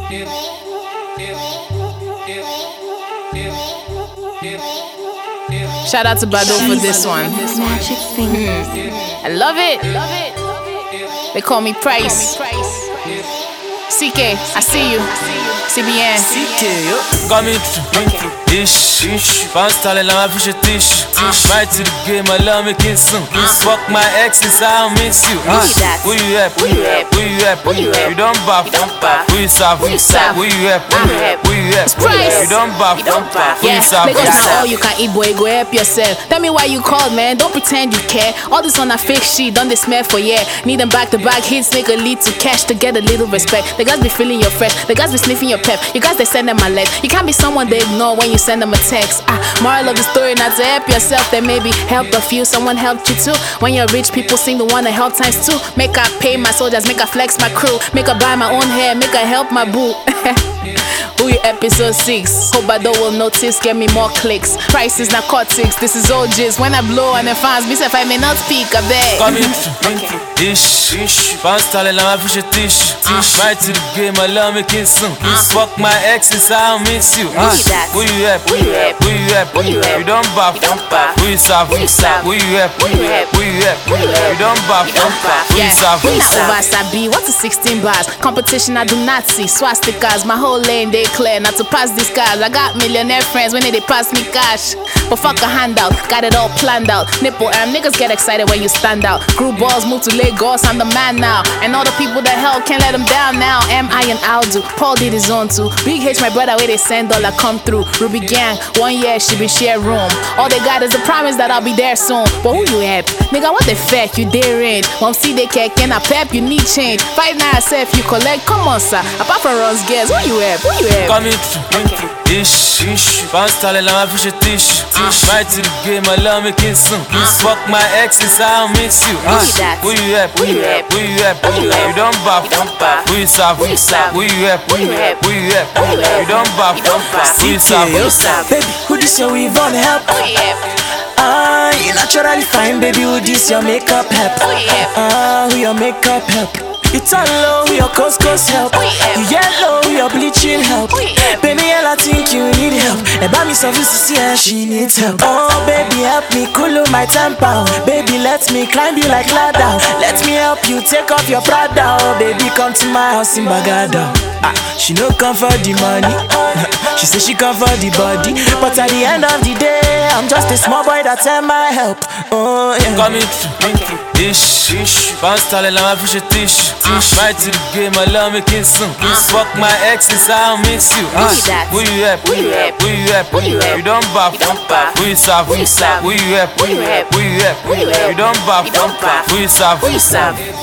Shout out to Bado for this one. I love it. They call me Price. CK, I see you. CBN. CK, yo. Coming through. Ish. Bounce tall and my fish tish. Right to the game, I love making soon. Fuck my exes, I don't miss you. Who you at? You don't buff. Who you serve? Who you at? You don't buff. Who you serve? Because now all you can eat, boy, go help yourself. Tell me why you called, man. Don't pretend you care. All this on a fake shit, don't they smell for yeah. Need them back-to-back hits, nigga lead to cash to get a little respect. The guys be feeling your fresh, the guys be sniffing your pep. You guys they send them a letter. You can't be someone they ignore when you send them a text. Moral of the story, not to help yourself, then maybe help a few. Someone helped you too. When you're rich, people seem to want to help times two. Make I pay my soldiers, make I flex my crew, make I buy my own hair, make I help my boo. Who you episode 6? Hope Bado will notice, get me more clicks. Price is narcotics, this is all jizz. When I blow and the fans be if I may not speak, I beg. Coming through. Ish. Bounce tall and my fish tish. Right to the game, I love making soon. Fuck my exes, I don't miss you. Who you at? You don't buff. Who you serve? Who you at? You don't buff. Who you serve? Over Sabi, what's a 16 bars? Competition I do not see. Swastikas, my whole lane they clear. Not to pass these cars. I got millionaire friends when they pass me cash. But fuck a handout, got it all planned out. Nipple niggas get excited when you stand out. Group balls move to Lagos, I'm the man now. And all the people that help can't let them down now. M.I. and Aldo, Paul did his own too. Big H, my brother, where they send dollar come through. Ruby Gang, 1 year she be share room. All they got is the promise that I'll be there soon. But who you help? Nigga, what the fuck you daring? Mom see they care, can I pep? You need change. Fight now yourself, you collect, come on sir. Apart from Ron's girls, who you help? Coming through. Ish. Bounce tall and my fish tish. Right to the game, I love making soon. Fuck my exes, I don't miss you. Who you at? You don't buff. Who you serve? Who you at? You don't buff. Who you serve? Baby, who this your weave on help? You naturally fine, baby, who this your makeup help? Who your makeup help? You turn low, your couscous help. You yellow, your bleaching help. Baby, I think you need help. About me, so she needs help. Oh, baby, help me cool my temper. Baby, let me climb you like ladder. Let me help you take off your Prada. Oh, baby, come to my house in Bagada. She no come for the money. She say she come for the body. But at the end of the day, I'm just a small boy that's in my help. Oh, yeah. Coming through. Ish. Bounce tall and my fish tish. Right to the game, I love making soon. Fuck my exes, I don't miss you. Who you at? You don't buff. Who you serve? Who you at? You don't buff. Who you serve?